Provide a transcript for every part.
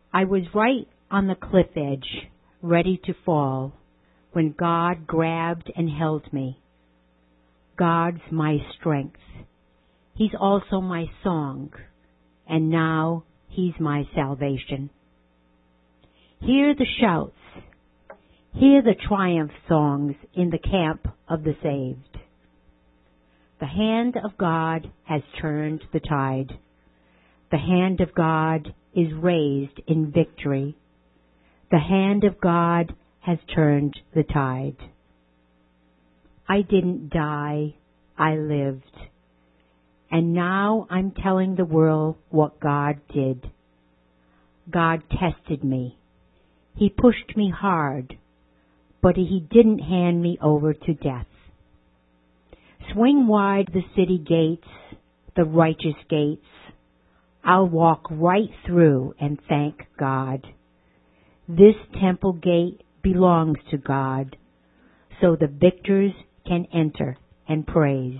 I was right on the cliff edge, ready to fall, when God grabbed and held me. God's my strength. He's also my song, and now He's my salvation. Hear the shouts, hear the triumph songs in the camp of the saved. The hand of God has turned the tide. The hand of God is raised in victory. The hand of God has turned the tide. I didn't die, I lived. And now I'm telling the world what God did. God tested me. He pushed me hard, but He didn't hand me over to death. Swing wide the city gates, the righteous gates. I'll walk right through and thank God. This temple gate belongs to God, so the victors can enter and praise.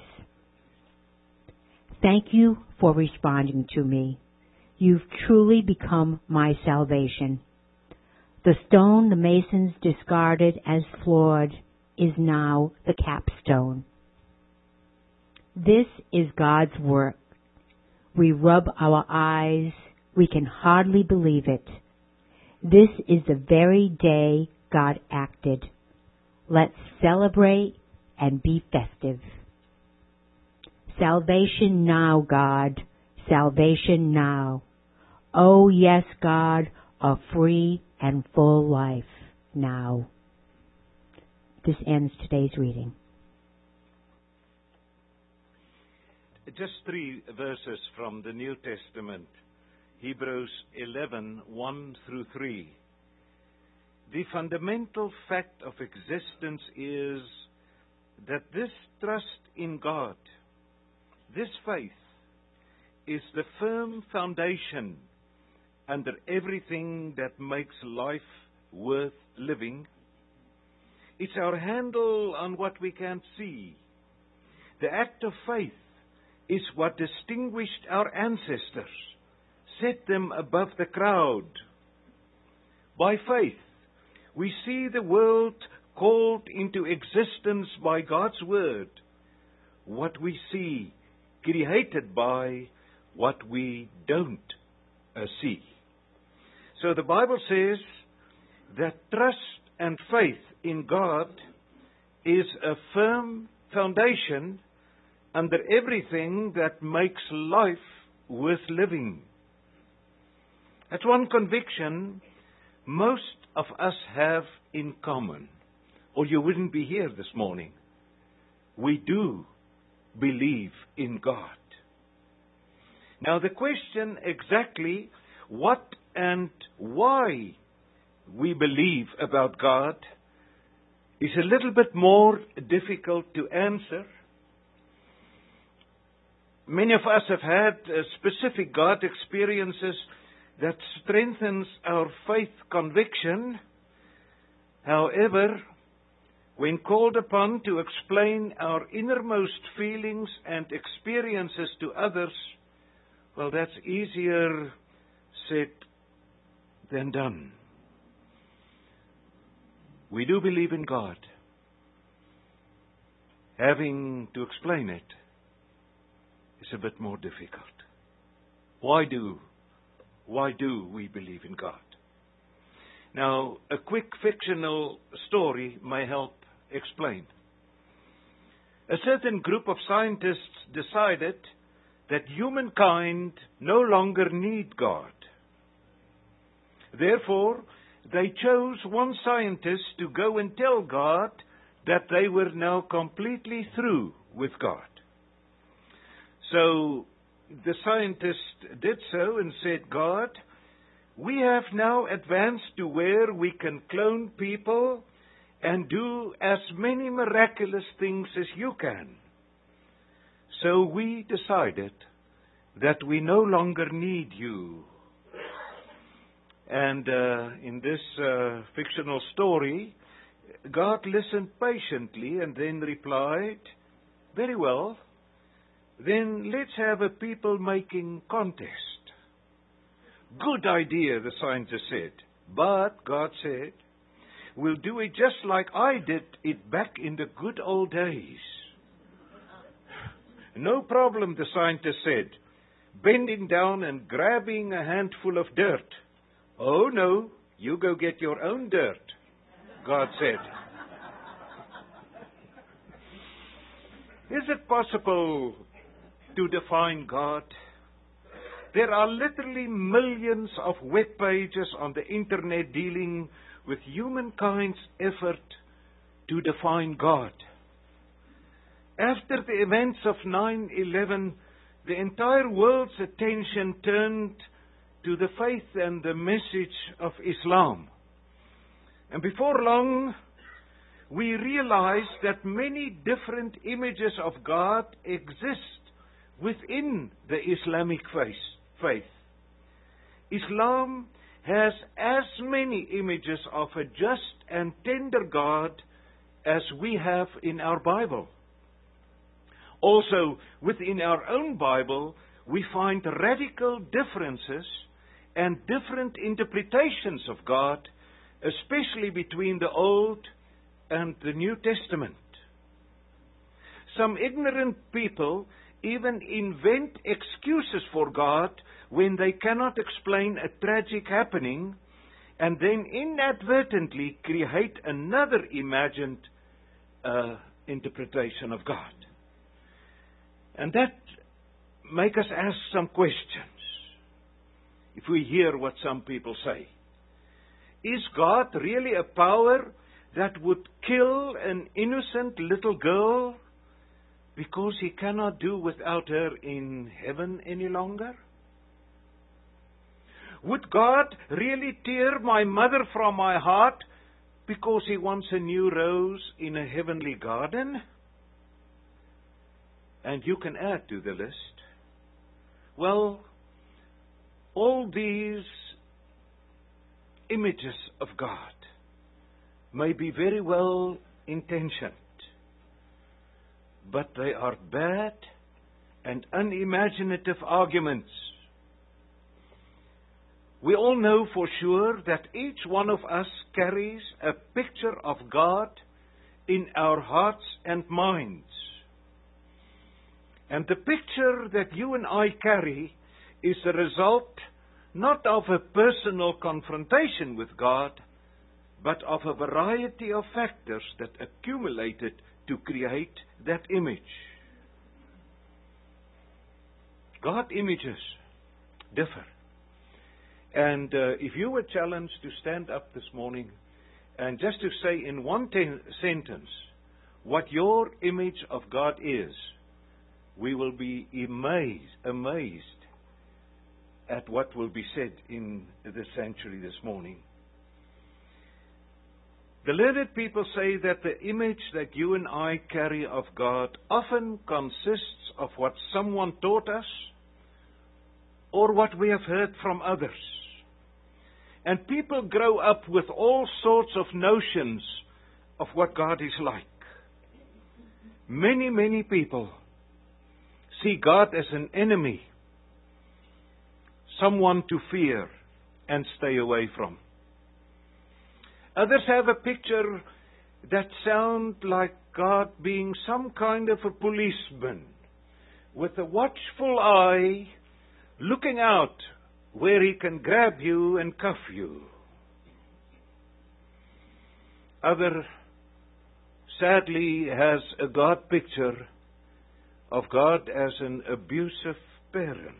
Thank you for responding to me. You've truly become my salvation. The stone the masons discarded as flawed is now the capstone. This is God's work. We rub our eyes. We can hardly believe it. This is the very day God acted. Let's celebrate and be festive. Salvation now, God. Salvation now. Oh, yes, God, a free and full life now. This ends today's reading. Just 3 verses from the New Testament. Hebrews 11, 1 through 3. The fundamental fact of existence is that this trust in God, this faith, is the firm foundation under everything that makes life worth living. It's our handle on what we can't see. The act of faith is what distinguished our ancestors, set them above the crowd. By faith, we see the world called into existence by God's word. What we see created by what we don't see. So the Bible says that trust and faith in God is a firm foundation under everything that makes life worth living. That's one conviction most of us have in common, or you wouldn't be here this morning. We do believe in God. Now the question exactly what and why we believe about God is a little bit more difficult to answer. Many of us have had specific God experiences that strengthens our faith conviction. However, when called upon to explain our innermost feelings and experiences to others, well, that's easier said than done. We do believe in God. Having to explain it is a bit more difficult. Why do we believe in God? Now, a quick fictional story may help explain. A certain group of scientists decided that humankind no longer need God. Therefore, they chose one scientist to go and tell God that they were now completely through with God. So the scientist did so and said, God, we have now advanced to where we can clone people and do as many miraculous things as you can. So we decided that we no longer need you. And in this fictional story, God listened patiently and then replied, very well, then let's have a people-making contest. Good idea, the scientist said. But God said, we'll do it just like I did it back in the good old days. No problem, the scientist said, bending down and grabbing a handful of dirt. Oh no, you go get your own dirt, God said. Is it possible to define God? There are literally millions of web pages on the internet dealing with humankind's effort to define God. After the events of 9/11, the entire world's attention turned to the faith and the message of Islam. And before long, we realized that many different images of God exist within the Islamic faith. Islam has as many images of a just and tender God as we have in our Bible. Also, within our own Bible, we find radical differences and different interpretations of God, especially between the Old and the New Testament. Some ignorant people even invent excuses for God when they cannot explain a tragic happening, and then inadvertently create another imagined interpretation of God. And that makes us ask some questions if we hear what some people say. Is God really a power that would kill an innocent little girl because He cannot do without her in heaven any longer? Would God really tear my mother from my heart because He wants a new rose in a heavenly garden? And you can add to the list. Well, all these images of God may be very well intentioned, but they are bad and unimaginative arguments. We all know for sure that each one of us carries a picture of God in our hearts and minds. And the picture that you and I carry is the result not of a personal confrontation with God, but of a variety of factors that accumulated to create that image. God images differ. And if you were challenged to stand up this morning and just to say in one sentence what your image of God is, we will be amazed at what will be said in the sanctuary this morning. The learned people say that the image that you and I carry of God often consists of what someone taught us or what we have heard from others. And people grow up with all sorts of notions of what God is like. Many people see God as an enemy, someone to fear and stay away from. Others have a picture that sounds like God being some kind of a policeman with a watchful eye looking out where He can grab you and cuff you. Other, sadly, has a God picture of God as an abusive parent.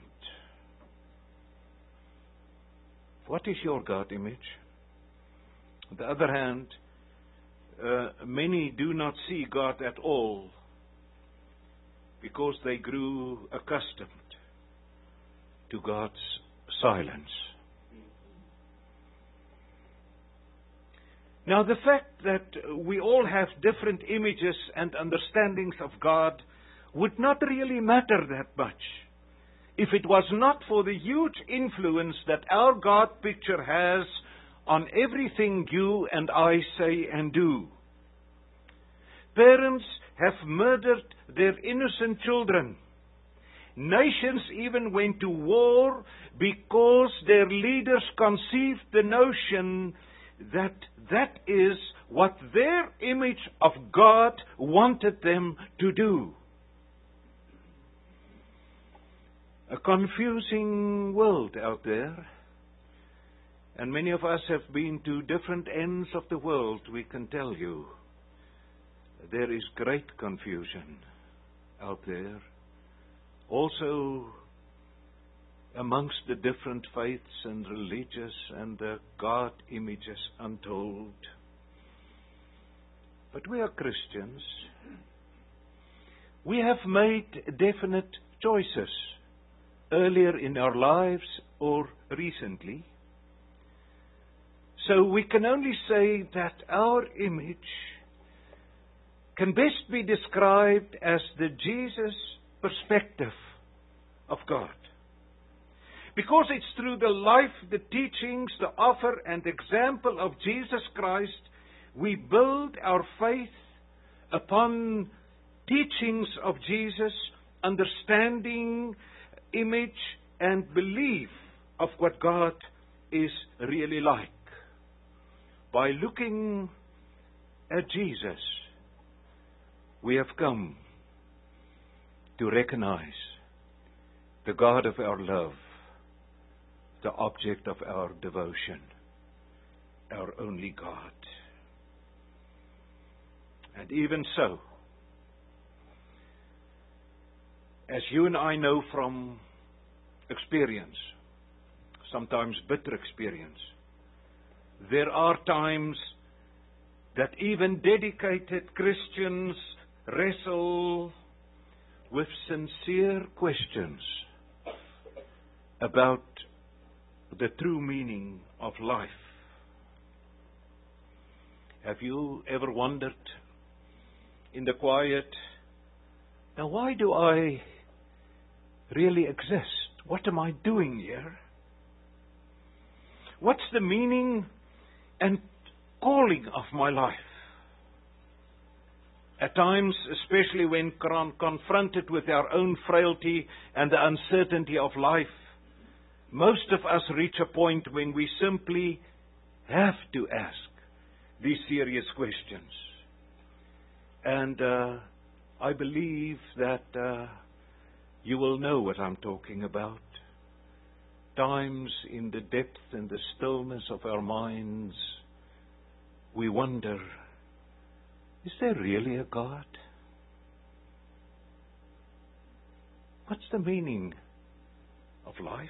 What is your God image? On the other hand, many do not see God at all because they grew accustomed to God's silence. Now, the fact that we all have different images and understandings of God would not really matter that much if it was not for the huge influence that our God picture has on everything you and I say and do. Parents have murdered their innocent children, Nations even went to war because their leaders conceived the notion that that is what their image of God wanted them to do. A confusing world out there. And many of us have been to different ends of the world, we can tell you. There is great confusion out there. Also, amongst the different faiths and religious and the God images untold. But we are Christians. We have made definite choices earlier in our lives or recently. So we can only say that our image can best be described as the Jesus perspective of God. Because it's through the life, the teachings, the offer and example of Jesus Christ, we build our faith upon teachings of Jesus, understanding, image and belief of what God is really like. By looking at Jesus, we have come to recognize the God of our love, the object of our devotion, our only God. And even so, as you and I know from experience, sometimes bitter experience, there are times that even dedicated Christians wrestle with sincere questions about the true meaning of life. Have you ever wondered in the quiet, now why do I really exist? What am I doing here? What's the meaning and calling of my life? At times, especially when confronted with our own frailty and the uncertainty of life, most of us reach a point when we simply have to ask these serious questions. And I believe that you will know what I'm talking about. Times in the depth and the stillness of our minds, we wonder, is there really a God? What's the meaning of life?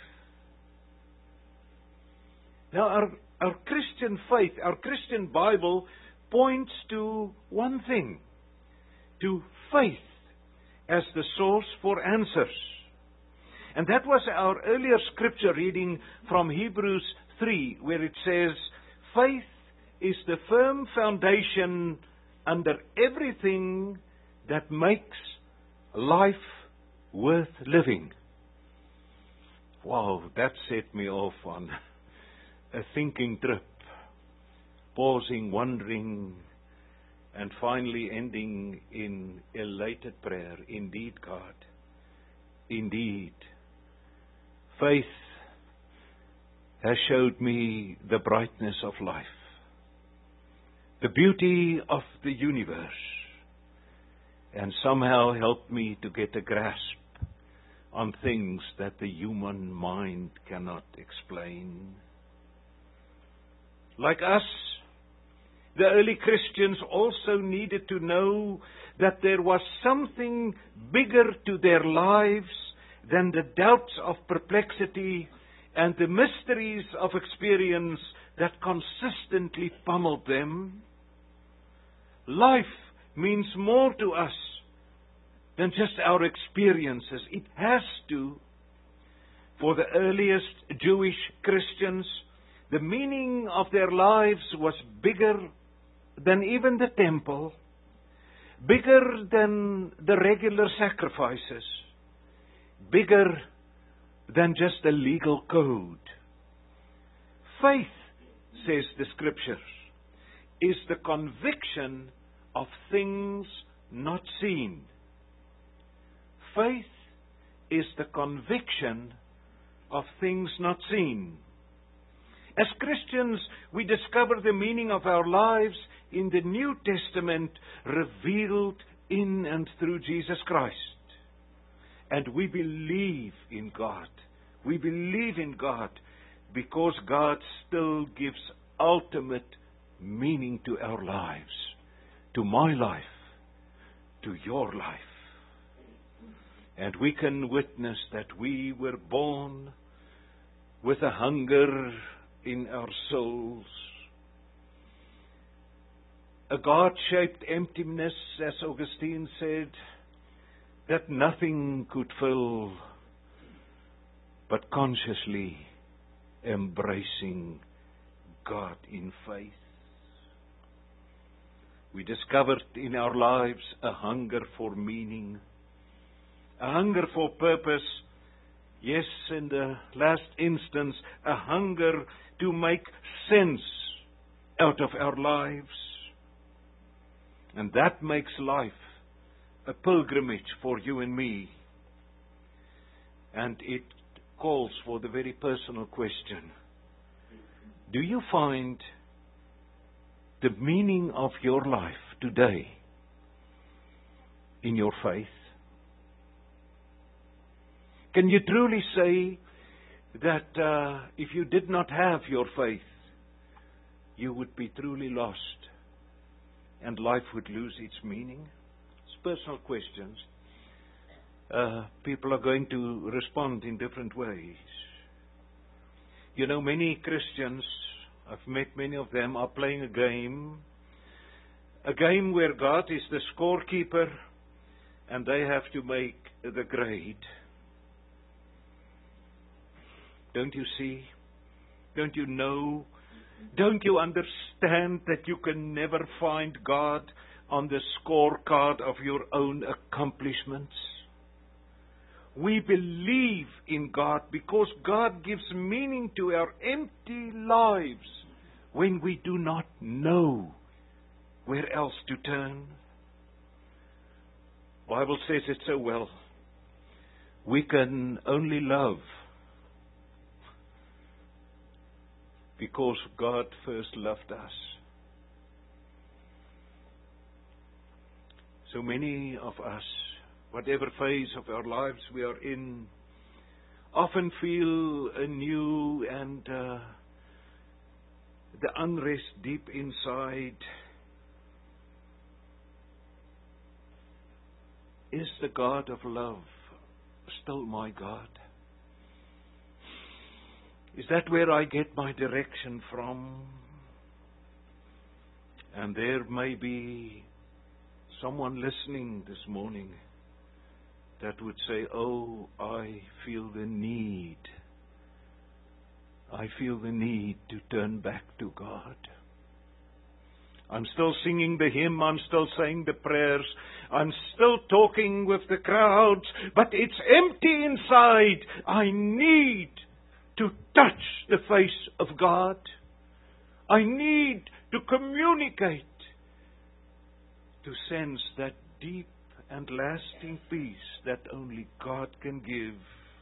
Now, our Christian faith, our Christian Bible points to one thing, to faith as the source for answers. And that was our earlier scripture reading from Hebrews 3, where it says, faith is the firm foundation under everything that makes life worth living. Wow, that set me off on a thinking trip, pausing, wondering, and finally ending in elated prayer. Indeed, God, indeed, faith has showed me the brightness of life, the beauty of the universe, and somehow helped me to get a grasp on things that the human mind cannot explain. Like us, the early Christians also needed to know that there was something bigger to their lives than the doubts of perplexity and the mysteries of experience that consistently pummeled them. Life means more to us than just our experiences. It has to. For the earliest Jewish Christians, the meaning of their lives was bigger than even the temple, bigger than the regular sacrifices, bigger than just a legal code. Faith, says the Scriptures, is the conviction of things not seen. Faith is the conviction of things not seen. As Christians, we discover the meaning of our lives in the New Testament revealed in and through Jesus Christ. And we believe in God. We believe in God because God still gives ultimate meaning to our lives, to my life, to your life. And we can witness that we were born with a hunger in our souls, a God-shaped emptiness, as Augustine said, that nothing could fill, but consciously embracing God in faith. We discovered in our lives a hunger for meaning, a hunger for purpose, yes, in the last instance, a hunger to make sense out of our lives. And that makes life a pilgrimage for you and me. And it calls for the very personal question. Do you find the meaning of your life today in your faith? Can you truly say that if you did not have your faith, you would be truly lost and life would lose its meaning? It's personal questions. People are going to respond in different ways. You know, many Christians, I've met many of them, are playing a game where God is the scorekeeper and they have to make the grade. Don't you see? Don't you know? Don't you understand that you can never find God on the scorecard of your own accomplishments? We believe in God because God gives meaning to our empty lives when we do not know where else to turn. The Bible says it so well. We can only love because God first loved us. So many of us, whatever phase of our lives we are in, often feel anew and the unrest deep inside. Is the God of love still my God? Is that where I get my direction from? And there may be someone listening this morning that would say, oh, I feel the need. I feel the need to turn back to God. I'm still singing the hymn, I'm still saying the prayers, I'm still talking with the crowds, but it's empty inside. I need to touch the face of God. I need to communicate, to sense that deep and lasting peace that only God can give.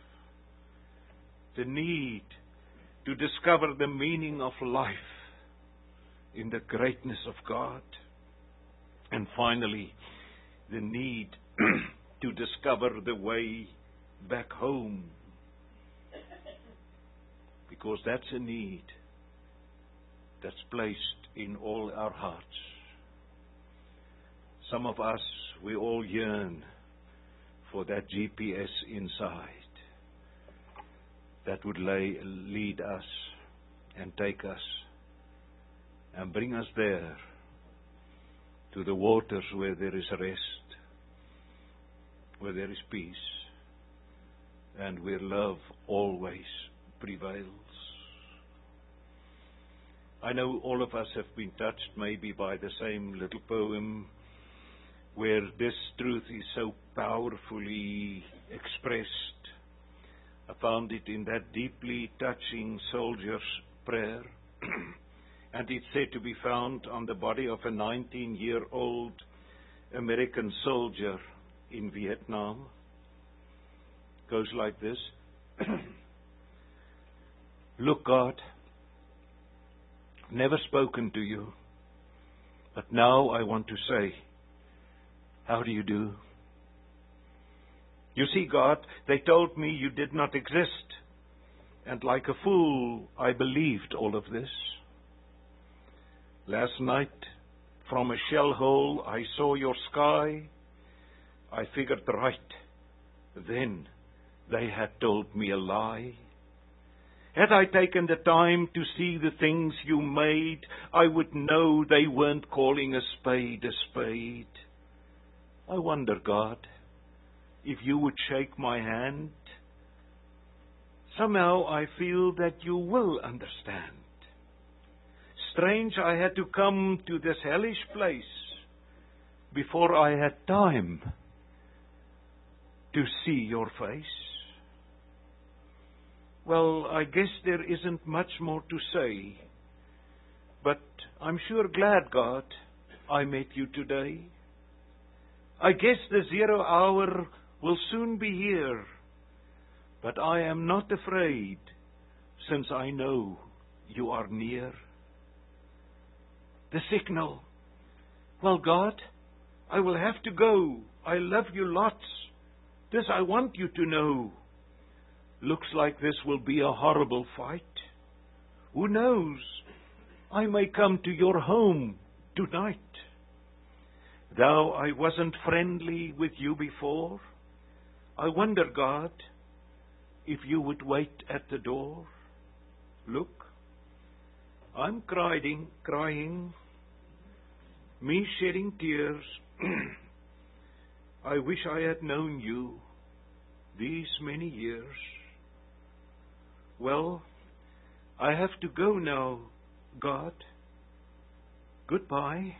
The need to discover the meaning of life in the greatness of God. And finally, the need to discover the way back home. Because that's a need that's placed in all our hearts. Some of us, we all yearn for that GPS inside that would lead us and take us and bring us there to the waters where there is rest, where there is peace, and where love always prevails. I know all of us have been touched maybe by the same little poem where this truth is so powerfully expressed. I found it in that deeply touching soldier's prayer. And it's said to be found on the body of a 19-year-old American soldier in Vietnam. Goes like this. Look, God, I've never spoken to you, but now I want to say, how do you do? You see, God, they told me you did not exist, and like a fool, I believed all of this. Last night, from a shell hole, I saw your sky. I figured right. Then they had told me a lie. Had I taken the time to see the things you made, I would know they weren't calling a spade a spade. I wonder, God, if you would shake my hand. Somehow I feel that you will understand. Strange I had to come to this hellish place before I had time to see your face. Well, I guess there isn't much more to say, but I'm sure glad, God, I met you today. I guess the 0 hour will soon be here, but I am not afraid, since I know you are near. The signal. Well, God, I will have to go. I love you lots. This I want you to know. Looks like this will be a horrible fight. Who knows? I may come to your home tonight. Though I wasn't friendly with you before, I wonder, God, if you would wait at the door. Look, I'm crying, me shedding tears. I wish I had known you these many years. Well, I have to go now, God. Goodbye.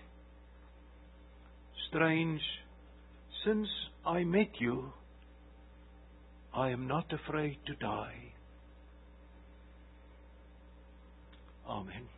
Strange, since I met you, I am not afraid to die. Amen.